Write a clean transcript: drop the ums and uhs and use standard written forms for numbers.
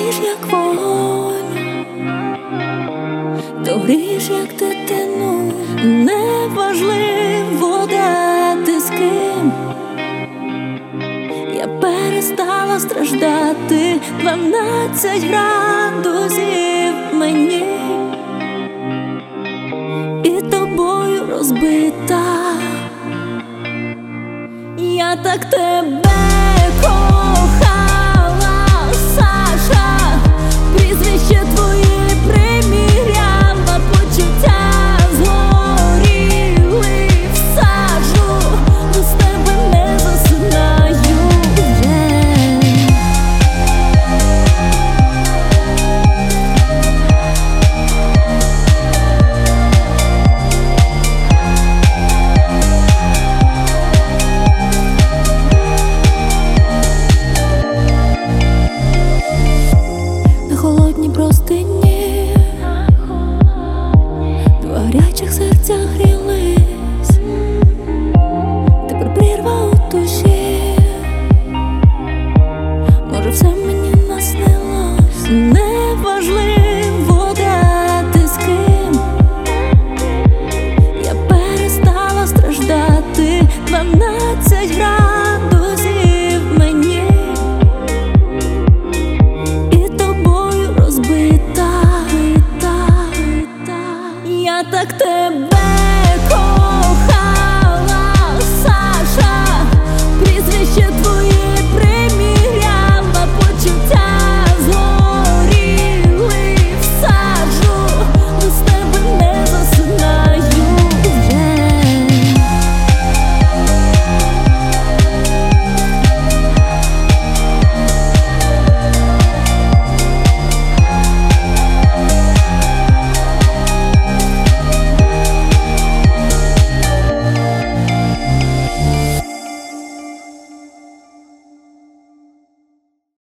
гориш, як вогонь, то грієш, як дитину. Неважливо, де ти з ким. Я перестала страждати. 12 градусів мені, і тобою розбита. Я так тебе кохала, Саша. Прізвище твоє приміряла, почуття згоріли в сажу. Без тебе не засинаю вже. Холодні простині, два гарячих серця грілись. Тепер прірва у душі. Може, все мені наснилось. Неважливо, де ти з ким. Я перестала страждати. 12 градусів мені, розбита. Я так тебе